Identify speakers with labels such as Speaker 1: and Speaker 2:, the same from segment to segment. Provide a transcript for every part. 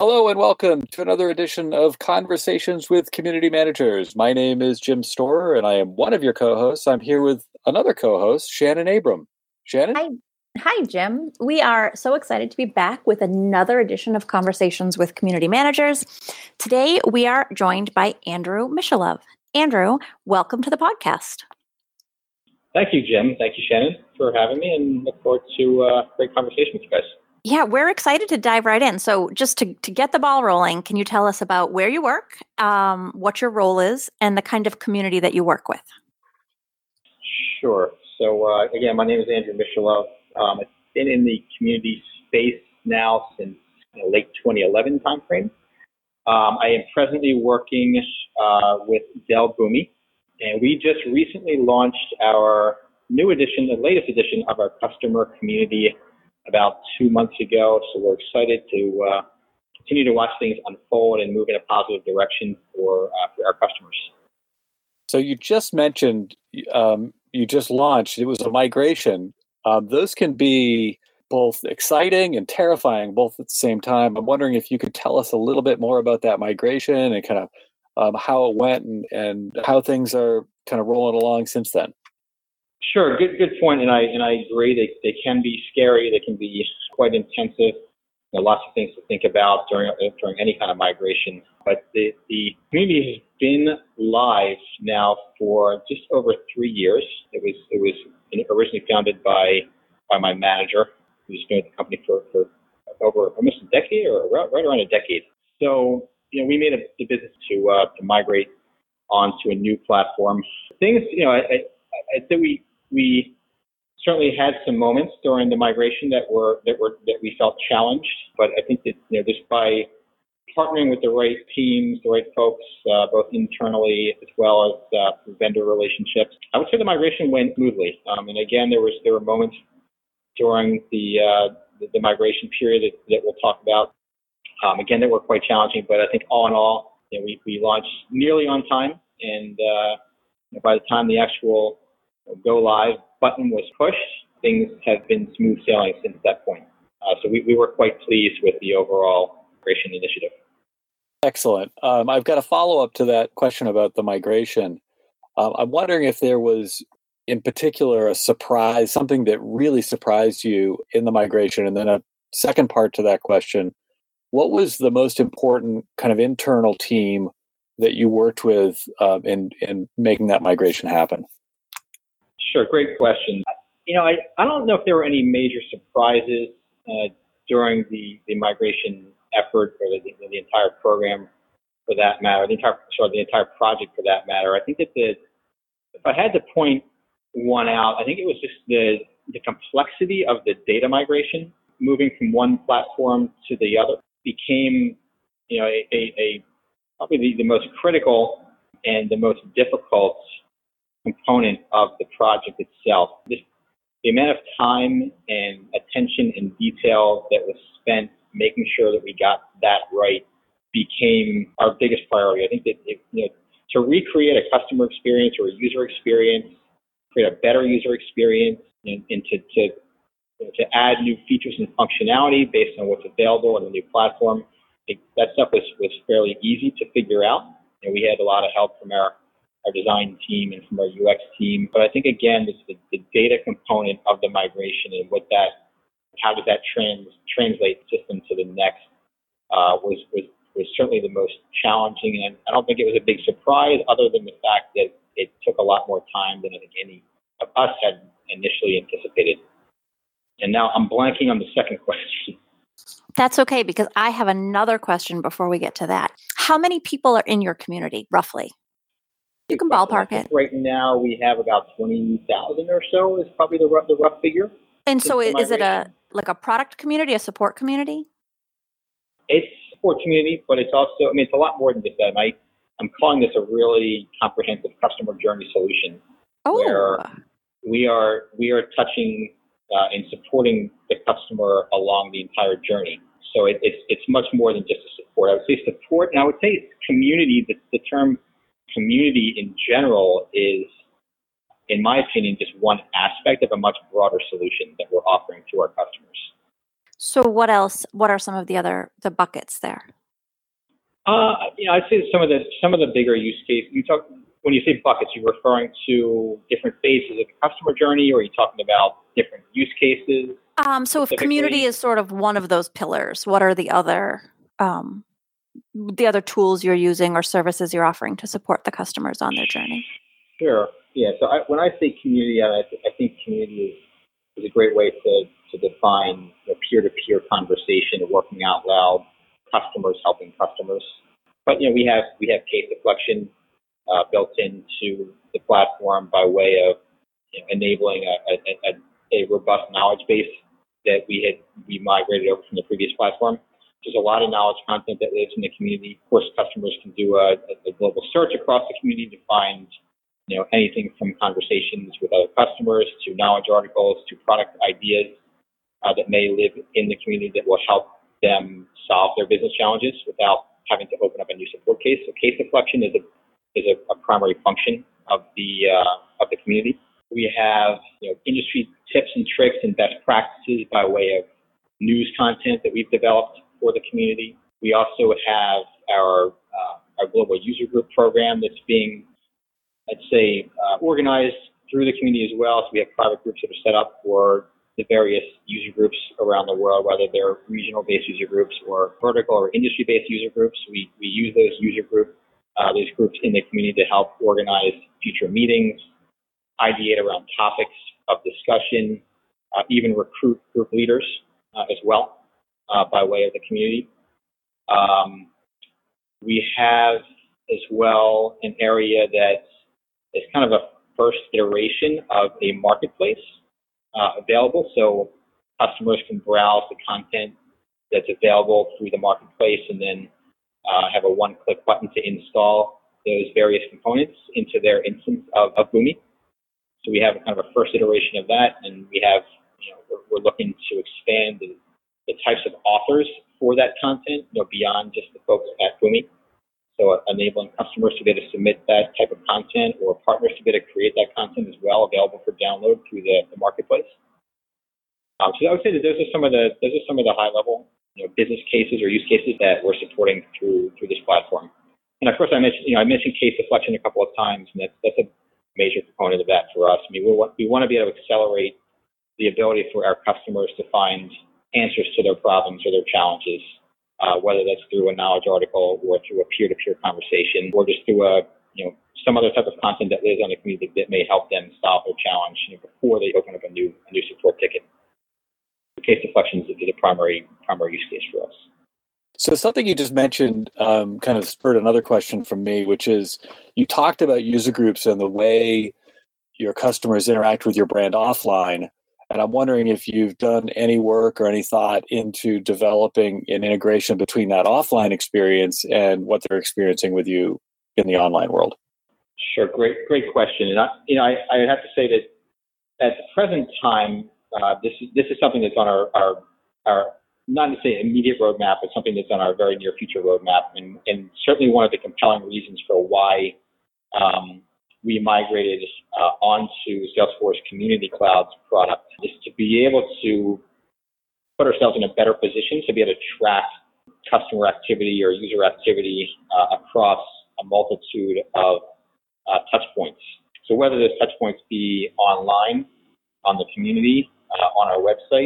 Speaker 1: Hello and welcome to another edition of Conversations with Community Managers. My name is Jim Storer and I am one of your co-hosts. I'm here with another co-host, Shannon Abram. Shannon?
Speaker 2: Hi, Jim. We are so excited to be back with another edition of Conversations with Community Managers. Today, we are joined by Andrew Mishalove. Andrew, welcome to the podcast.
Speaker 3: Thank you, Jim. Thank you, Shannon, for having me, and look forward to a great conversation with you guys.
Speaker 2: Yeah, we're excited to dive right in. So just to get the ball rolling, can you tell us about where you work, what your role is, and the kind of community that you work with?
Speaker 3: Sure. So, again, my name is Andrew Mishalove. I've been in the community space now since late 2011 timeframe. I am presently working with Dell Boomi, and we just recently launched our new edition, the latest edition of our customer community about 2 months ago. So we're excited to continue to watch things unfold and move in a positive direction for our customers.
Speaker 1: So you just mentioned you just launched. It was a migration. Those can be both exciting and terrifying, both at the same time. I'm wondering if you could tell us a little bit more about that migration and kind of how it went and how things are kind of rolling along since then.
Speaker 3: Sure, good point, and I agree. They can be scary. They can be quite intensive. Lots of things to think about during any kind of migration. But the community has been live now for just over 3 years. It was originally founded by my manager, who's been with the company for over almost a decade, or right around a decade. So we made the business to migrate onto a new platform. Things I'd say we certainly had some moments during the migration that we felt challenged, but I think that just by partnering with the right teams, the right folks, both internally as well as vendor relationships, I would say the migration went smoothly. And again, there were moments during the migration period that we'll talk about. Again, that were quite challenging, but I think all in all, we launched nearly on time, and by the time the actual go live button was pushed, things have been smooth sailing since that point. So we were quite pleased with the overall migration initiative.
Speaker 1: Excellent. I've got a follow-up to that question about the migration. I'm wondering if there was, in particular, a surprise, something that really surprised you in the migration, and then a second part to that question. What was the most important kind of internal team that you worked with in making that migration happen?
Speaker 3: Sure, great question. I don't know if there were any major surprises during the migration effort, or the entire program for that matter, the entire project for that matter. I think that if I had to point one out, I think it was just the complexity of the data migration. Moving from one platform to the other became probably the most critical and the most difficult component of the project itself. Just the amount of time and attention and detail that was spent making sure that we got that right became our biggest priority. I think that to recreate a customer experience or a user experience, create a better user experience, and to add new features and functionality based on what's available on the new platform, that stuff was fairly easy to figure out. And we had a lot of help from our design team and from our UX team. But I think, again, it's the data component of the migration and how does that translate system to the next was certainly the most challenging. And I don't think it was a big surprise, other than the fact that it took a lot more time than I think any of us had initially anticipated. And now I'm blanking on the second question.
Speaker 2: That's okay, because I have another question before we get to that. How many people are in your community, roughly? You can ballpark it.
Speaker 3: Right now, we have about 20,000 or so is probably the rough figure.
Speaker 2: And so is it a product community, a support community?
Speaker 3: It's a support community, but it's also, it's a lot more than just that. I'm calling this a really comprehensive customer journey solution, where we are touching and supporting the customer along the entire journey. So it's much more than just a support. I would say support, and I would say community. The term community in general is, in my opinion, just one aspect of a much broader solution that we're offering to our customers.
Speaker 2: So what else? What are some of the buckets there?
Speaker 3: I'd say some of the bigger use cases. When you say buckets, you're referring to different phases of the customer journey, or are you talking about different use cases?
Speaker 2: So if community is sort of one of those pillars, what are the other tools you're using or services you're offering to support the customers on their journey?
Speaker 3: Sure. Yeah. So when I say community, I think community is a great way to define peer-to-peer conversation, working out loud, customers helping customers. But we have case deflection built into the platform by way of enabling a robust knowledge base that we migrated over from the previous platform. There's a lot of knowledge content that lives in the community. Of course, customers can do a global search across the community to find anything from conversations with other customers to knowledge articles to product ideas that may live in the community that will help them solve their business challenges without having to open up a new support case. So case deflection is a primary function of the community. We have industry tips and tricks and best practices by way of news content that we've developed for the community. We also have our global user group program that's being, I'd say, organized through the community as well. So we have private groups that are set up for the various user groups around the world, whether they're regional-based user groups or vertical or industry-based user groups. We use those those groups in the community to help organize future meetings, ideate around topics of discussion, even recruit group leaders as well by way of the community. We have as well an area that is kind of a first iteration of a marketplace available. So customers can browse the content that's available through the marketplace and then have a one-click button to install those various components into their instance of Boomi. So we have kind of a first iteration of that, and we have, we're looking to expand the types of authors for that content, beyond just the folks at Boomi. So enabling customers to be able to submit that type of content, or partners to be able to create that content as well, available for download through the marketplace. So I would say that those are some of the high level business cases or use cases that we're supporting through this platform. And of course, I mentioned case deflection a couple of times, and that's a major component of that for us. I mean, we want to be able to accelerate the ability for our customers to find answers to their problems or their challenges, whether that's through a knowledge article or through a peer-to-peer conversation, or just through some other type of content that lives on the community that may help them solve their challenge before they open up a new support ticket. Case deflection is a primary use case for us.
Speaker 1: So something you just mentioned kind of spurred another question from me, which is you talked about user groups and the way your customers interact with your brand offline. And I'm wondering if you've done any work or any thought into developing an integration between that offline experience and what they're experiencing with you in the online world.
Speaker 3: Sure, great question. And I have to say that at the present time, this is something that's on our not to say immediate roadmap, but something that's on our very near future roadmap, and certainly one of the compelling reasons for why we migrated onto Salesforce Community Cloud's product is to be able to put ourselves in a better position to be able to track customer activity or user activity across a multitude of touch points. So whether those touch points be online, on the community, on our website,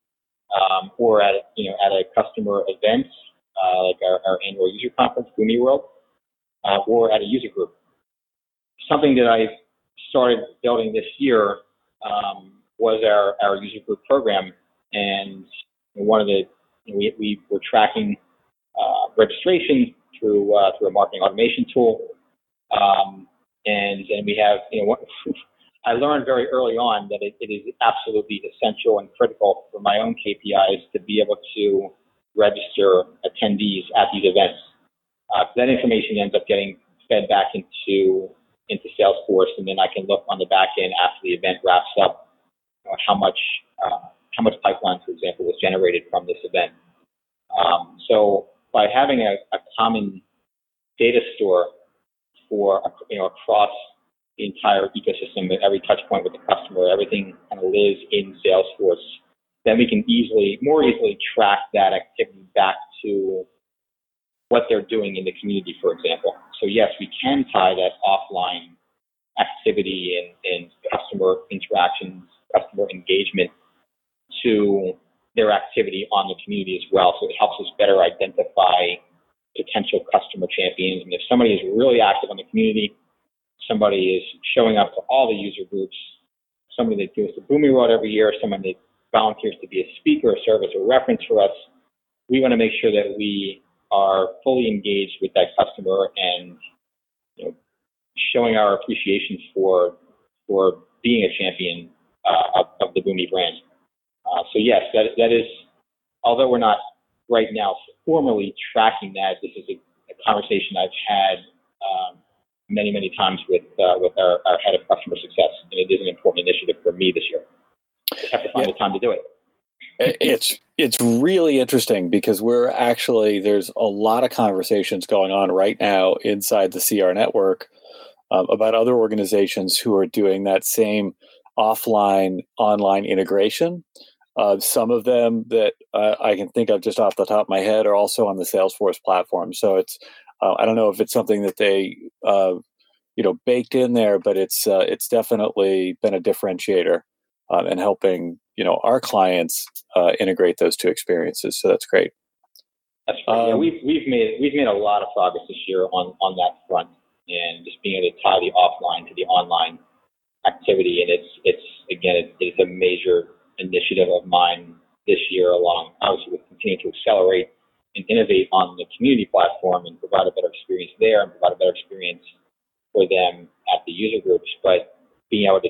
Speaker 3: or at a customer event like our annual user conference, Boomi World, or at a user group. Something that I started building this year was our user group program, and one of the we were tracking registration through a marketing automation tool, and we have I learned very early on that it is absolutely essential and critical for my own KPIs to be able to register attendees at these events. That information ends up getting fed back into Salesforce, and then I can look on the back end after the event wraps up, how much pipeline, for example, was generated from this event. So by having a common data store for across the entire ecosystem, every touch point with the customer, everything kind of lives in Salesforce. then we can more easily track that activity back to what they're doing in the community, for example. So yes, we can tie that offline activity and customer interactions, customer engagement to their activity on the community as well. So it helps us better identify potential customer champions. And if somebody is really active on the community, somebody is showing up to all the user groups, somebody that goes to Boomi Road every year, someone that volunteers to be a speaker, a service, or reference for us, we want to make sure that we are fully engaged with that customer and showing our appreciation for being a champion of the Boomi brand. So yes, that is, although we're not right now formally tracking that, this is a conversation I've had many, many times with our head of customer success, and it is an important initiative for me this year. I have to find the time to do it.
Speaker 1: It's really interesting because there's a lot of conversations going on right now inside the CR network about other organizations who are doing that same offline-online integration. Some of them that I can think of just off the top of my head are also on the Salesforce platform. So it's I don't know if it's something that they baked in there, but it's definitely been a differentiator in helping our clients integrate those two experiences. So that's great.
Speaker 3: That's great. Yeah, we've made a lot of progress this year on that front, and just being able to tie the offline to the online activity. And it's a major initiative of mine this year, along obviously with continuing to accelerate and innovate on the community platform and provide a better experience there and provide a better experience for them at the user groups, but being able to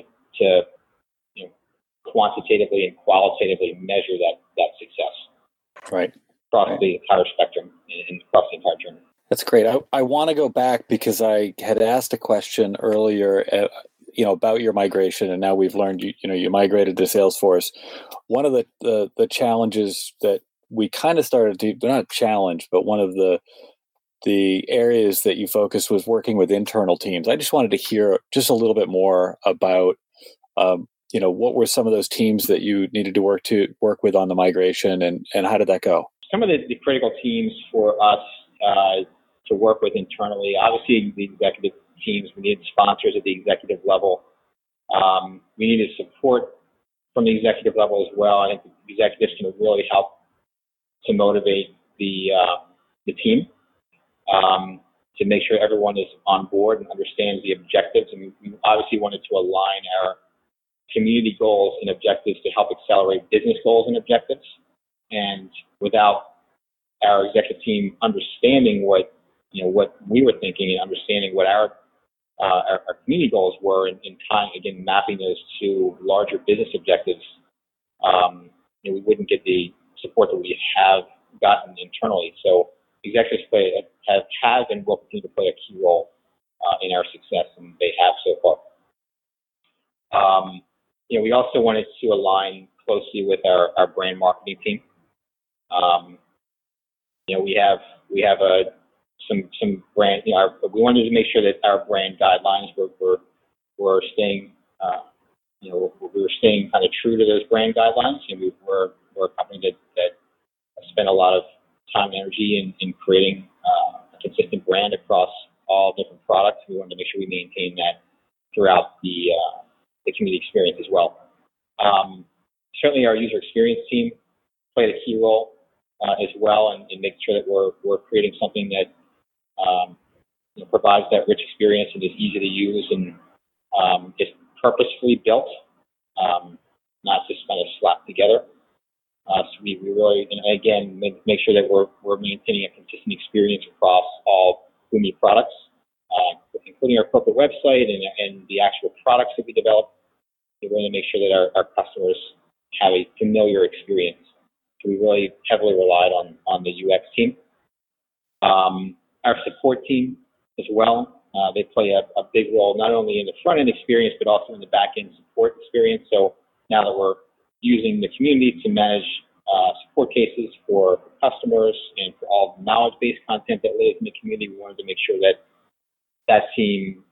Speaker 3: quantitatively and qualitatively measure that success.
Speaker 1: Right.
Speaker 3: Across the entire spectrum and across the entire journey.
Speaker 1: That's great. I want to go back because I had asked a question earlier about your migration, and now we've learned you migrated to Salesforce. One of the challenges that we kind of started to, they're not a challenge, but one of the areas that you focused was working with internal teams. I just wanted to hear just a little bit more about what were some of those teams that you needed to work with on the migration, and how did that go?
Speaker 3: Some of the critical teams for us to work with internally, obviously the executive teams, we needed sponsors at the executive level. We needed support from the executive level as well. I think the executives can really help to motivate the team to make sure everyone is on board and understands the objectives. And we obviously wanted to align our community goals and objectives to help accelerate business goals and objectives. And without our executive team understanding what we were thinking and understanding what our community goals were, and tying, again, mapping those to larger business objectives, we wouldn't get the support that we have gotten internally. So executives have and will continue to play a key role in our success, and they have so far. We also wanted to align closely with our brand marketing team. We have some brand. We wanted to make sure that our brand guidelines were staying. We were staying kind of true to those brand guidelines, and we're a company that spent a lot of time and energy in creating a consistent brand across all different products. We wanted to make sure we maintain that throughout the community experience as well. Certainly, our user experience team played a key role as well in making sure that we're creating something that provides that rich experience and is easy to use and is purposefully built, not just kind of slapped together. So we really, and again, make sure that we're maintaining a consistent experience across all Boomi products, including our corporate website and the actual products that we develop. We want to make sure that our customers have a familiar experience. So we really heavily relied on the UX team. Our support team as well. They play a big role not only in the front end experience but also in the back end support experience. So now that we're using the community to manage support cases for customers and for all the knowledge-based content that lives in the community, we wanted to make sure that team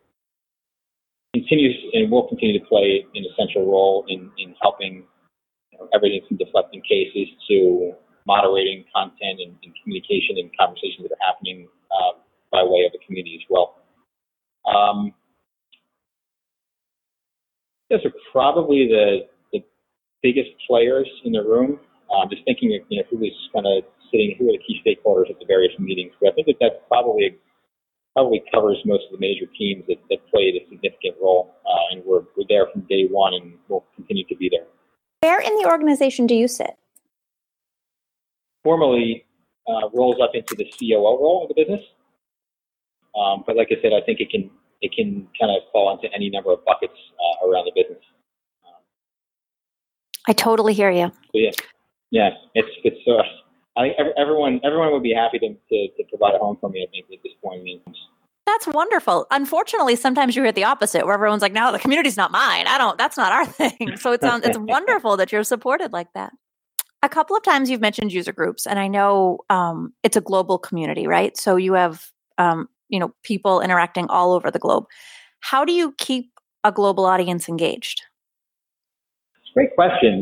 Speaker 3: continues and will continue to play an essential role in helping everything from deflecting cases to moderating content and communication and conversations that are happening by way of the community as well. Those are probably the biggest players in the room. Just thinking of who is kind of sitting, who are the key stakeholders at the various meetings. But I think that probably covers most of the major teams that played a significant role, and we're there from day one, and we'll continue to be there.
Speaker 2: Where in the organization do you sit?
Speaker 3: Formally, rolls up into the COO role of the business, but like I said, I think it can kind of fall into any number of buckets around the business.
Speaker 2: I totally hear you.
Speaker 3: So yeah, it's. I think everyone would be happy to provide a home for me, I think, at this point.
Speaker 2: That's wonderful. Unfortunately, sometimes you hear the opposite, where everyone's like, "No, the community's not mine. That's not our thing." So it's wonderful that you're supported like that. A couple of times you've mentioned user groups, and I know it's a global community, right? So you have people interacting all over the globe. How do you keep a global audience engaged?
Speaker 3: Great question.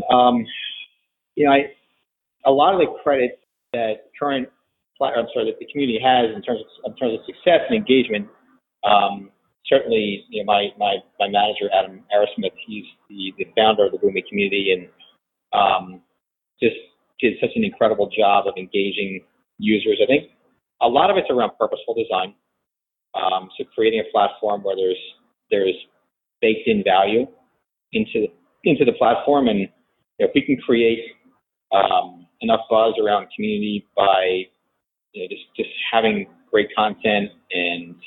Speaker 3: A lot of the credit that that the community has in terms of success and engagement. Certainly, my manager Adam Arrowsmith, he's the founder of the Boomi community, and just did such an incredible job of engaging users. I think a lot of it's around purposeful design. So creating a platform where there's baked in value into the platform, and if we can create enough buzz around community by just having great content and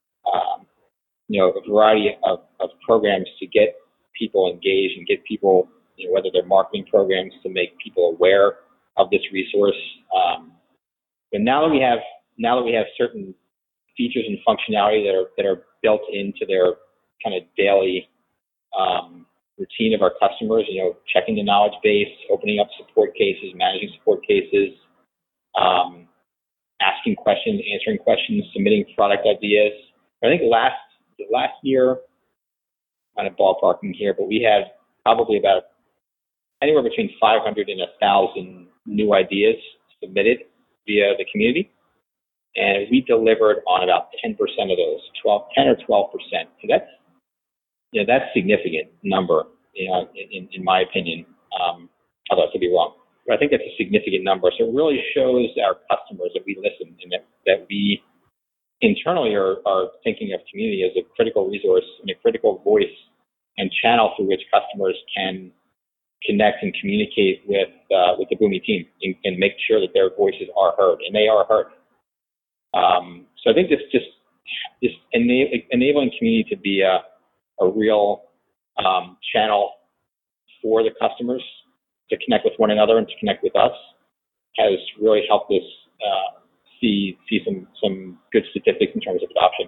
Speaker 3: a variety of programs to get people engaged and get people, whether they're marketing programs to make people aware of this resource. But now that we have certain features and functionality that are built into their kind of daily routine of our customers, checking the knowledge base, opening up support cases, managing support cases, asking questions, answering questions, submitting product ideas. I think last year, kind of ballparking here, but we had probably about anywhere between 500 and 1,000 new ideas submitted via the community, and we delivered on about 10% of those, 10 or 12%. So that's significant number, in my opinion. Although I could be wrong, but I think that's a significant number. So it really shows our customers that we listen and that we internally are thinking of community as a critical resource and a critical voice and channel through which customers can connect and communicate with the Boomi team and make sure that their voices are heard, and they are heard. So I think this enabling community to be a real channel for the customers to connect with one another and to connect with us has really helped us see some good statistics in terms of adoption.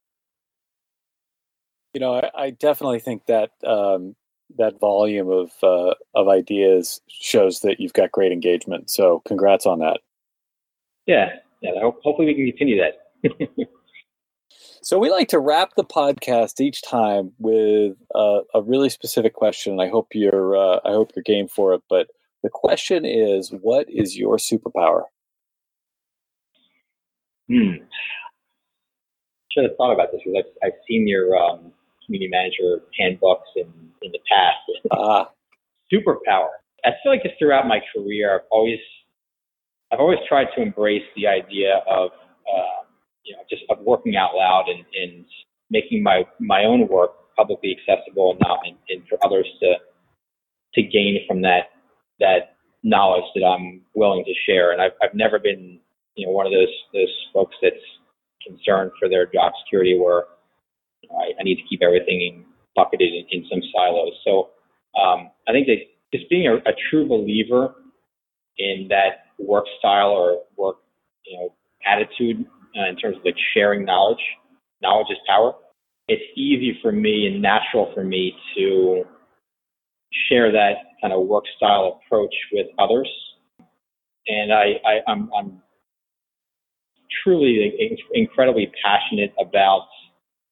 Speaker 1: I definitely think that that volume of ideas shows that you've got great engagement. So congrats on that.
Speaker 3: Yeah. Hopefully we can continue that.
Speaker 1: So we like to wrap the podcast each time with a really specific question. I hope you're game for it. But the question is, what is your superpower?
Speaker 3: Should have thought about this because I've seen your community manager handbooks in the past. Superpower. I feel like just throughout my career, I've always tried to embrace the idea of just of working out loud and making my own work publicly accessible and for others to gain from that knowledge that I'm willing to share. And I've never been one of those folks that's concerned for their job security where I need to keep everything bucketed in some silos. So I think that just being a true believer in that work style or work attitude in terms of sharing knowledge. Knowledge is power. It's easy for me and natural for me to share that kind of work style approach with others. And I'm truly incredibly passionate about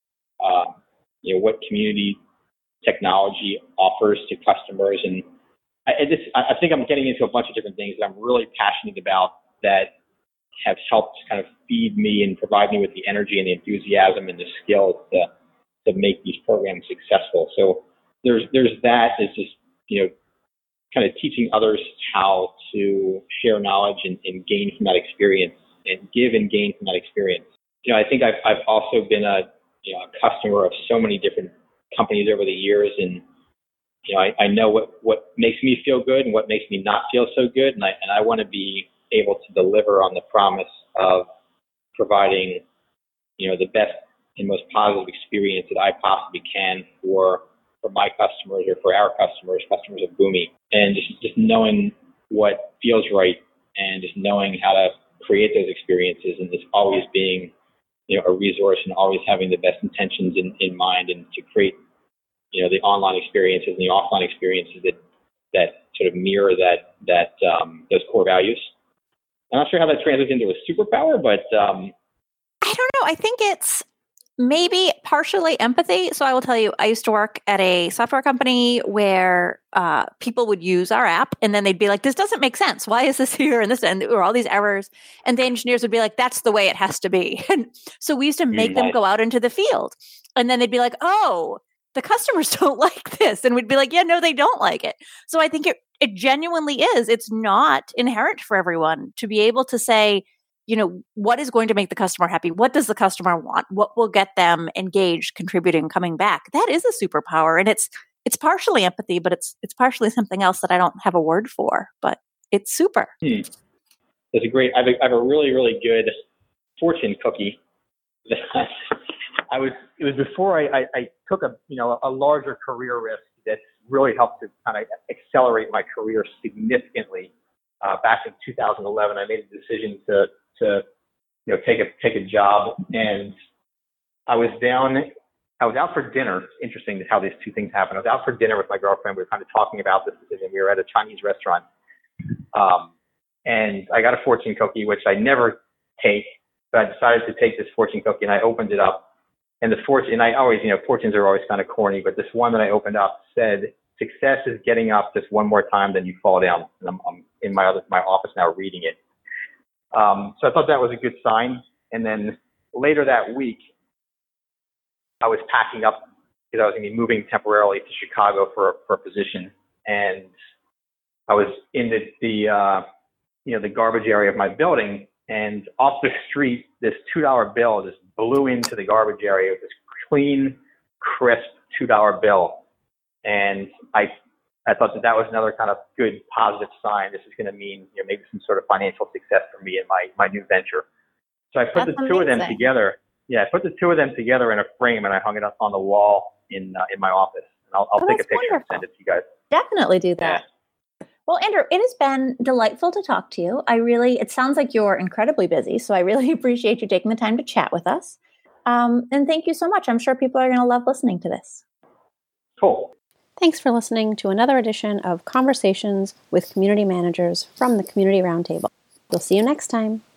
Speaker 3: what community technology offers to customers and I think I'm getting into a bunch of different things that I'm really passionate about that have helped kind of feed me and provide me with the energy and the enthusiasm and the skills to make these programs successful. So there's that. It's just, kind of teaching others how to share knowledge and gain from that experience and give and gain from that experience. I think I've also been a customer of so many different companies over the years, and I know what makes me feel good and what makes me not feel so good, and I want to be able to deliver on the promise of providing the best and most positive experience that I possibly can for my customers or for our customers of Boomi, and just knowing what feels right and just knowing how to create those experiences and just always being a resource and always having the best intentions in mind, and to create the online experiences and the offline experiences that sort of mirror those core values. I'm not sure how that translates into a superpower, but
Speaker 2: I don't know. I think it's maybe partially empathy. So I will tell you, I used to work at a software company where people would use our app and then they'd be like, this doesn't make sense. Why is this here and this? And there were all these errors. And the engineers would be like, that's the way it has to be. And so we used to make them go out into the field. And then they'd be like, oh, the customers don't like this. And we'd be like, yeah, no, they don't like it. So I think it genuinely is. It's not inherent for everyone to be able to say, what is going to make the customer happy? What does the customer want? What will get them engaged, contributing, coming back? That is a superpower. And it's partially empathy, but it's partially something else that I don't have a word for, but it's super.
Speaker 3: That's a great, I have a really, really good fortune cookie. It was before I took a larger career risk that really helped to kind of accelerate my career significantly. Back in 2011, I made a decision to take a job, and I was out for dinner. It's interesting how these two things happen. I was out for dinner with my girlfriend. We were kind of talking about this decision. We were at a Chinese restaurant, and I got a fortune cookie, which I never take, but I decided to take this fortune cookie, and I opened it up. And and I always, fortunes are always kind of corny, but this one that I opened up said, "Success is getting up just one more time, then you fall down." And I'm in my office now reading it. So I thought that was a good sign. And then later that week, I was packing up because I was going to be moving temporarily to Chicago for a position, and I was in the garbage area of my building, and off the street, this $2 bill just blew into the garbage area. This clean, crisp $2 bill, and I thought that was another kind of good positive sign. This is going to mean maybe some sort of financial success for me in my new venture. So I put the two of them together. Yeah, I put the two of them together in a frame, and I hung it up on the wall in my office. And I'll take a picture and send it to you guys.
Speaker 2: Definitely do that. Yeah. Well, Andrew, it has been delightful to talk to you. It sounds like you're incredibly busy, so I really appreciate you taking the time to chat with us. And thank you so much. I'm sure people are going to love listening to this.
Speaker 3: Cool.
Speaker 4: Thanks for listening to another edition of Conversations with Community Managers from the Community Roundtable. We'll see you next time.